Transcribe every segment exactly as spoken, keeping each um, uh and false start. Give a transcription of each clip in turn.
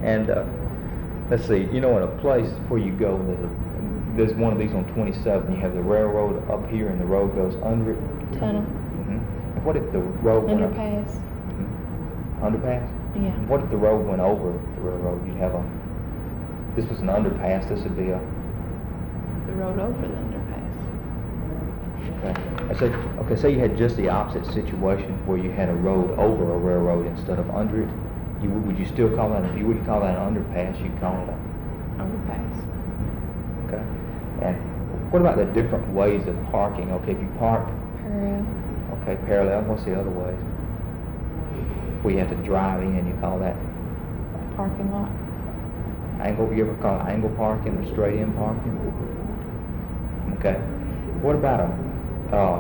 And uh, let's see, you know, in a place where you go, there's a there's one of these on twenty-seven. You have the railroad up here, and the road goes under it. Tunnel. Mm-hmm. And what if the road went up? Underpass. Mm-hmm. Underpass. Yeah. And what if the road went over the railroad? You'd have a. This was an underpass. This would be a. The road over the underpass. Okay. I say, okay, say you had just the opposite situation where you had a road over a railroad instead of under it. You would, would you still call that? A, you wouldn't call that an underpass. You'd call it a. Overpass. Okay. And what about the different ways of parking? Okay, if you park. Parallel. Okay, parallel. What's the other ways? Where you have to drive in. You call that. Parking lot. Angle. You ever call it angle parking or straight in parking? Okay. What about a? Uh,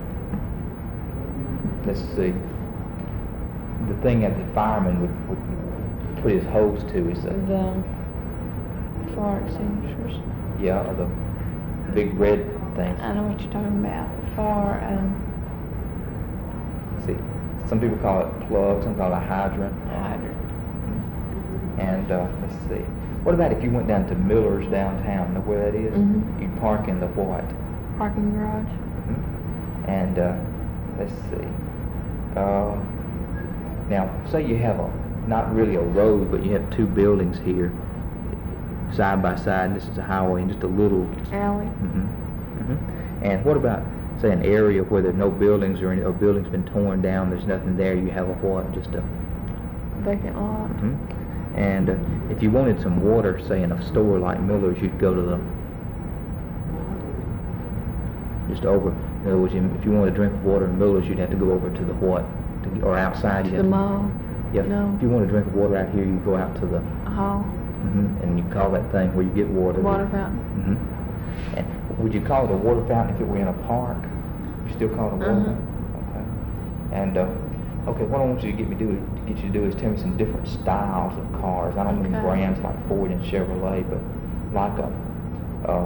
let's see. The thing that the fireman would, would put his hose to is the. The fire extinguishers. Yeah, or the big red thing. I know what you're talking about. Fire. Um, See, some people call it plug, some call it a hydrant. hydrant. And uh, let's see. What about if you went down to Miller's downtown? Know where that is? Mhm. You'd park in the what? Parking garage. Mm-hmm. And uh, let's see. Uh, now, say you have a not really a road, but you have two buildings here, side by side. And this is a highway and just a little Alley. Mm-hmm. Mm-hmm. And what about, say, an area where there are no buildings or any or building's been torn down? There's nothing there. You have a what? Just a. Vacant lot. Mm-hmm. And uh, if you wanted some water, say in a store like Miller's, you'd go to the just over. In other words, if you wanted to drink water in Miller's, you'd have to go over to the what? To, or outside. To You the have mall. To, yeah. No. If you want to drink water out here, you go out to the. Hall. Mm-hmm. And you call that thing where you get water. Water fountain. Mm-hmm. And would you call it a water fountain if it were in a park? You still call it a water Uh-huh. fountain? Okay. And uh, okay, what I want you to get me do to get you to do is tell me some different styles of cars. I don't mean Okay. brands like Ford and Chevrolet, but like a uh,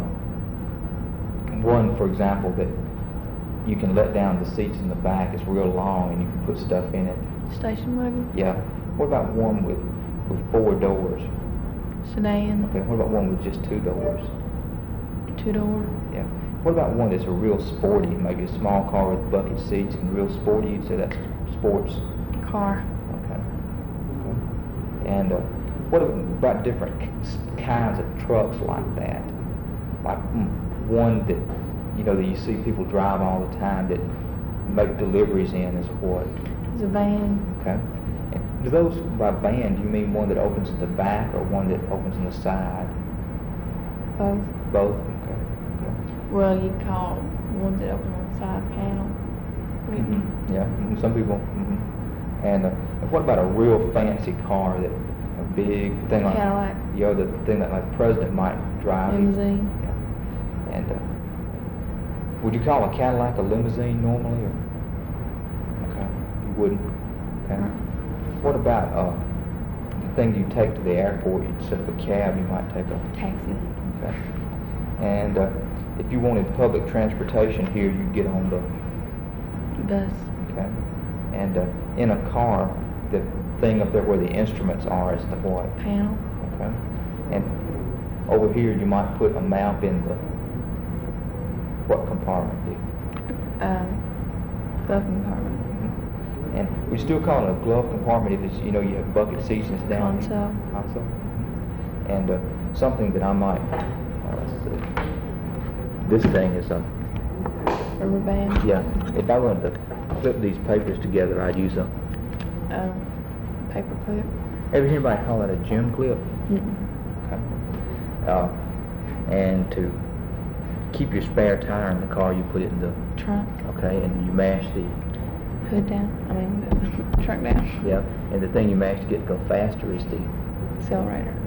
one, for example, that you can let down the seats in the back. It's real long, and you can put stuff in it. Station wagon. Yeah. What about one with with four doors? Sedan. Okay. What about one with just two doors? Two door. Yeah. What about one that's a real sporty, maybe a small car with bucket seats and real sporty? You'd say that's sports. Car. Okay. Okay. And uh, what about different k- kinds of trucks like that? Like mm, one that you know that you see people drive all the time that make deliveries in is what? It's a van. Okay. And do those by van? Do you mean one that opens at the back or one that opens on the side? Both. Both. Okay. Okay. Well, you call ones that open on the side panel. Mm-hmm. Yeah, mhm, some people. Mm-hmm. And, uh, and what about a real fancy car that a big thing like Cadillac. you know, the thing that like the president might drive? Limousine. Yeah. And uh, would you call a Cadillac a limousine normally? Or? Okay, you wouldn't. Okay. No. What about uh, the thing you take to the airport? Instead of a cab, you might take a. Taxi. Okay. And uh, if you wanted public transportation here, you'd get on the. Bus. Okay. And uh, in a car, the thing up there where the instruments are is the what? Panel. Okay. And over here, you might put a map in the what compartment? Do you? Um, glove compartment. Mm-hmm. And we still call it a glove compartment if it's you know you have bucket seats and it's down. Console. Console. Mm-hmm. And uh, something that I might. Uh, let's see. This thing is a. Rubber band. Yeah. If I wanted to clip these papers together, I'd use a. Um, paper clip. Ever hear anybody call it a gym clip? Mm-mm. Okay. Uh, and to keep your spare tire in the car, you put it in the Trunk. okay, and you mash the Hood down. I mean, the trunk down. yeah, and the thing you mash to get to go faster is the Accelerator.